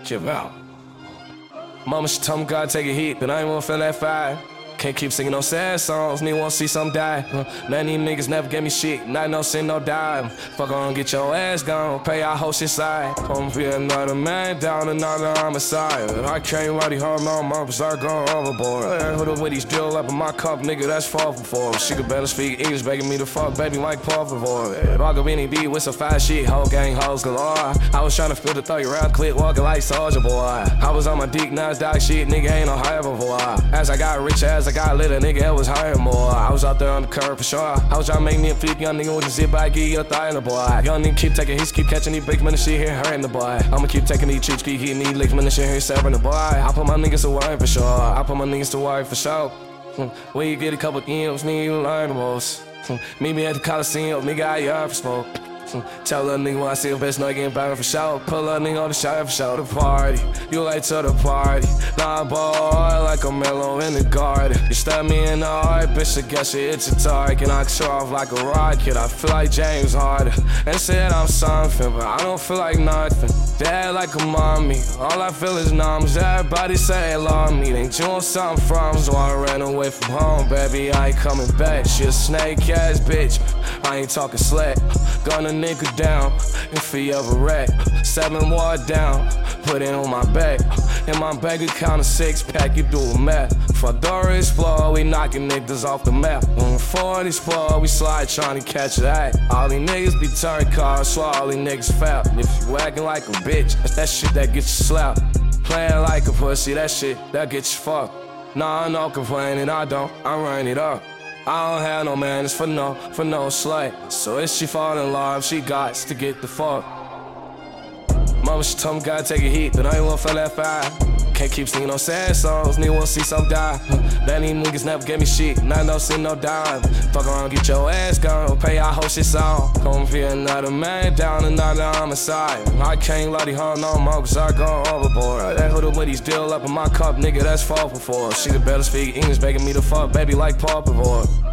Give out. Mama, she told me God take a hit, but I ain't wanna feel that fire. Can't keep singing no sad songs, need wanna see some die. None of these niggas never gave me shit, not no sin, no dime. Fuck on, get your ass gone, pay our whole shit side. Home be another man down, another homicide. I can't let it home, no, my start going overboard. Who the with these drill up in my cup, nigga, that's far for. She could better speak English, begging me to fuck, baby, like Paul Favor. If I could any beat with some fire shit, whole gang hoes galore. I was trying to feel the 30 round clip, walking like Soldier Boy. I was on my dick, now it's dog shit, nigga ain't no higher before. As I got rich, as I got lit, a nigga that was hiring more. I was out there on the curb for sure. I was trying to make me a flip, young nigga with a zip, I give you a thigh in the boy. Young nigga keep taking hits, keep catching these big men and shit here, hurting the boy. I'ma keep taking these trips, keep hitting these licks, man, and shit here, severing the boy. I put my niggas to work for sure. I put my niggas to work for sure. When you get a couple M's, nigga, you learn the most. Meet me at the Coliseum, nigga, I yearn for smoke. Tell a nigga when I see a best nigga getting better for show. Pull a nigga on the shot for show. The party, you late to the party. Nah, boy, like a mellow in the garden. You stab me in the heart, bitch, I guess you hit your target. I can show off like a rocket. I feel like James Harden. They said I'm something, but I don't feel like nothing. Dad like a mommy, all I feel is numbs. Everybody say they love me, they doing something from. So I ran away from home, baby, I ain't coming back. She a snake ass bitch, I ain't talking slack. Gun a nigga down, if he ever rack. 7 more down, put it on my back. In my bank account a 6-pack, you do a math. Fedora explore, we knocking niggas off the map. On 40 explore, we slide trying to catch that. All these niggas be turning cars, so all these niggas foul. If you acting like a bitch, that's that shit that gets you slapped. Playing like a pussy, that shit that gets you fucked. Nah, no complaining, I run it up. I don't have no man, it's for no slut. So if she fall in love, she got to get the fuck. Mama, she told me God take a hit, but I ain't wanna feel that fire. Can't keep singing no sad songs, need wanna see some die. That these niggas never gave me shit, not no sin, no dime. Fuck around, get your ass gone, pay our whole shit song. Come feel another man down, another homicide. I can't let it home no more, cause I gone overboard. That hoodie with these deal up in my cup, nigga, that's far before. She could better speak English, begging me to fuck, baby, like Paul Favor.